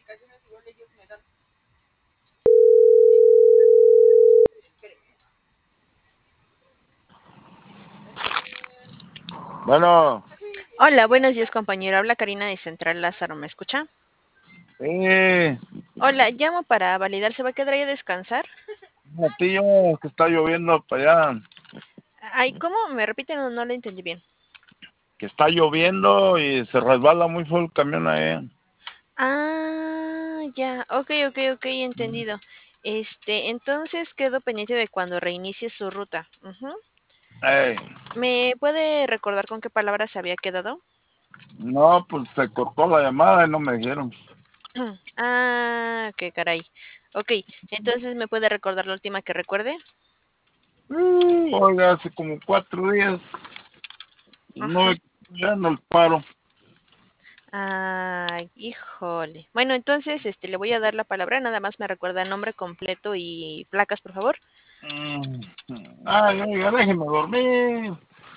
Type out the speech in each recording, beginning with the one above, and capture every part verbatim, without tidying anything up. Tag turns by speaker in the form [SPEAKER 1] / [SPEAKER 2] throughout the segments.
[SPEAKER 1] Bueno,
[SPEAKER 2] Hola, buenos días, compañero. Habla Karina de Central Lázaro, ¿me escucha?
[SPEAKER 1] eh,
[SPEAKER 2] Hola, llamo para validar, ¿se va a quedar ahí a descansar?
[SPEAKER 1] un tío que está lloviendo para allá,
[SPEAKER 2] Ay, ¿cómo? ¿Me repite? No, no lo entendí bien.
[SPEAKER 1] que está lloviendo y se resbala muy fuerte el camión ahí.
[SPEAKER 2] Ah, ya, ok, ok, ok, entendido. Este, entonces quedo pendiente de cuando reinicie su ruta. Ujú.
[SPEAKER 1] Ey,
[SPEAKER 2] ¿Me puede recordar con qué palabra se había quedado?
[SPEAKER 1] no, pues se cortó la llamada y no me dijeron.
[SPEAKER 2] Ah, qué caray. Ok, entonces ¿me puede recordar la última que recuerde?
[SPEAKER 1] Mm, oiga, hace como cuatro días no
[SPEAKER 2] Ajá.
[SPEAKER 1] me dando el paro.
[SPEAKER 2] Ay, híjole. Bueno, entonces, este, le voy a dar la palabra, nada más me recuerda el nombre completo y placas, por favor.
[SPEAKER 1] Mm, ay, oiga, déjeme dormir.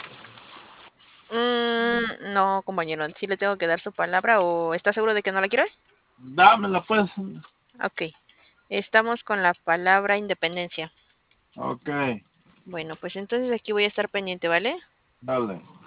[SPEAKER 2] Mm, no, compañero, sí le tengo que dar su palabra o ¿está seguro de que no la quiere?
[SPEAKER 1] Dámela pues.
[SPEAKER 2] Ok, estamos con la palabra independencia.
[SPEAKER 1] Ok,
[SPEAKER 2] Bueno, pues entonces aquí voy a estar pendiente, ¿vale?
[SPEAKER 1] dale.